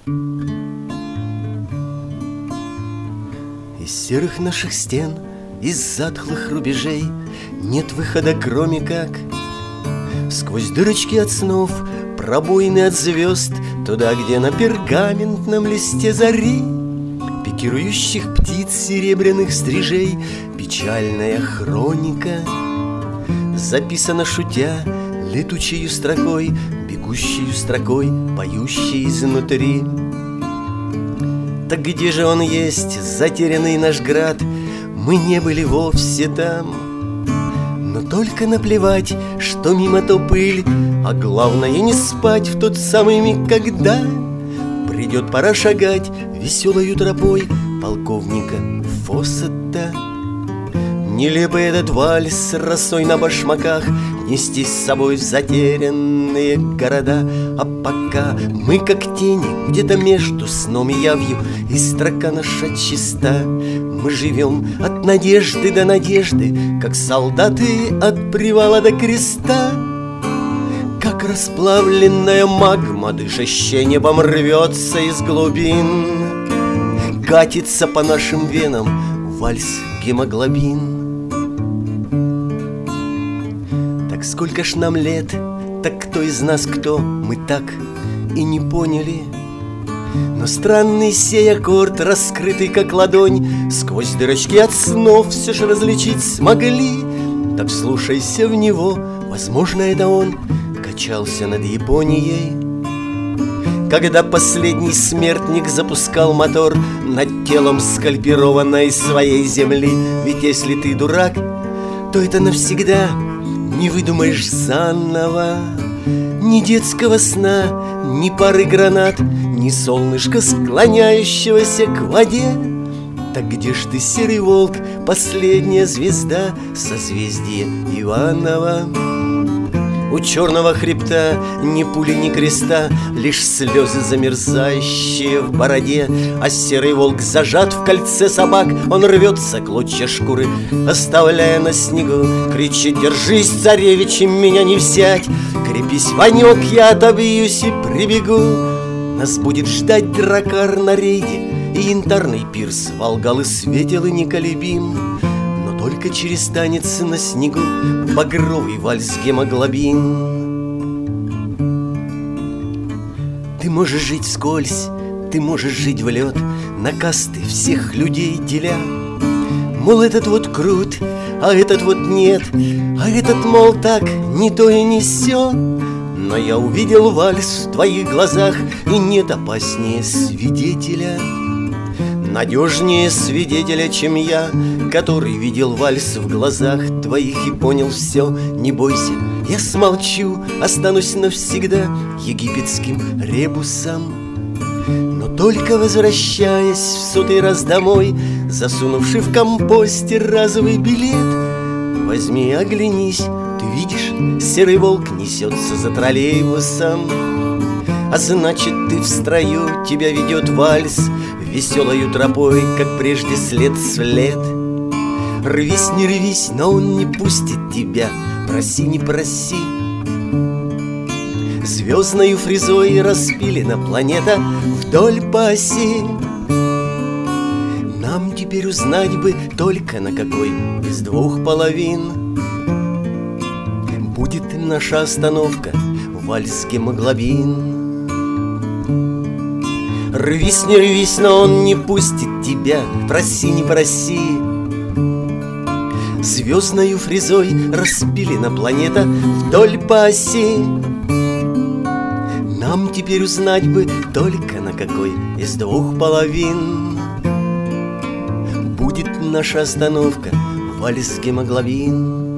Из серых наших стен, из затхлых рубежей нет выхода, кроме как сквозь дырочки от снов, пробоины от звезд, туда, где на пергаментном листе зари пикирующих птиц серебряных стрижей печальная хроника записана, шутя, летучею строкой, бегущею строкой, поющей изнутри. Так где же он есть, затерянный наш град? Мы не были вовсе там, но только наплевать, что мимо то пыль, а главное не спать в тот самый миг, когда придет пора шагать веселою тропой полковника Фоссета. Нелепый этот вальс с росой на башмаках, нести с собой в затерянные города. А пока мы как тени где-то между сном и явью, и строка наша чиста. Мы живем от надежды до надежды, как солдаты от привала до креста. Как расплавленная магма, дышащая небом, рвется из глубин, катится по нашим венам вальс-гемоглобин. Так сколько ж нам лет, так кто из нас кто, мы так и не поняли. Но странный сей аккорд, раскрытый как ладонь, сквозь дырочки от снов все же различить смогли. Так вслушайся в него, возможно, это он качался над Японией, когда последний смертник запускал мотор над телом скальпированной своей земли. Ведь если ты дурак, то это навсегда не выдумаешь заново ни детского сна, ни пары гранат, ни солнышка, склоняющегося к воде. Так где ж ты, серый волк, последняя звезда созвездия Иванова? У черного хребта ни пули, ни креста, лишь слезы замерзающие в бороде. А серый волк зажат в кольце собак, он рвется, клочья шкуры оставляя на снегу. Кричит: держись, царевич, и меня не взять, крепись, Ванек, я отобьюсь и прибегу. Нас будет ждать дракар на рейде и янтарный пирс, Волгал и светел и неколебим. Только через танец на снегу багровый вальс-гемоглобин. Ты можешь жить вскользь, ты можешь жить в лед, на касты всех людей деля. Мол, этот вот крут, а этот вот нет, а этот, мол, так, не то и не сё. Но я увидел вальс в твоих глазах, и нет опаснее свидетеля, надежнее свидетеля, чем я, который видел вальс в глазах твоих и понял все. Не бойся, я смолчу, останусь навсегда египетским ребусом. Но только возвращаясь в сотый раз домой, засунувши в компостер разовый билет, возьми и оглянись, ты видишь, серый волк несется за троллейбусом. А значит, ты в строю, тебя ведет вальс веселою тропой, как прежде, след в след. Рвись, не рвись, но он не пустит тебя, проси, не проси. Звездною фрезой распилена планета вдоль по оси. Нам теперь узнать бы только, на какой из двух половин будет наша остановка, вальс-гемоглобин. Рвись, не рвись, но он не пустит тебя, проси, не проси. Звездною фрезой распилена планета вдоль по оси. Нам теперь узнать бы только, на какой из двух половин будет наша остановка, вальс-гемоглобин.